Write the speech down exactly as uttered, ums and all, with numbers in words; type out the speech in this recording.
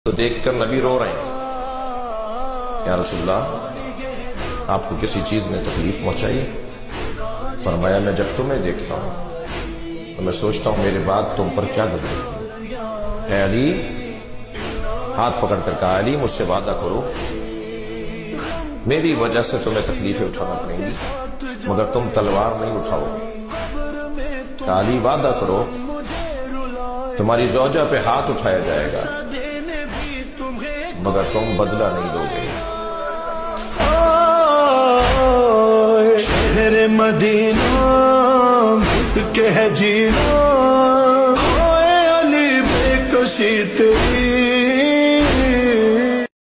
तो देखकर नबी रो रहे हैं, या रसूलल्लाह आपको किसी चीज ने तकलीफ पहुंचाई? फरमाया मैं जब तुम्हें देखता हूं तो मैं सोचता हूं मेरे बाद तुम पर क्या गुजरेगी। है अली, हाथ पकड़कर कहा अली मुझसे वादा करो, मेरी वजह से तुम्हें तकलीफें उठाना पड़ेंगी मगर तुम तलवार नहीं उठाओगे। कहा अली वादा करो तुम्हारी ज़ौजा पे हाथ उठाया जाएगा मगर तुम बदला नहीं दोगे। शहर मदीना के है जीना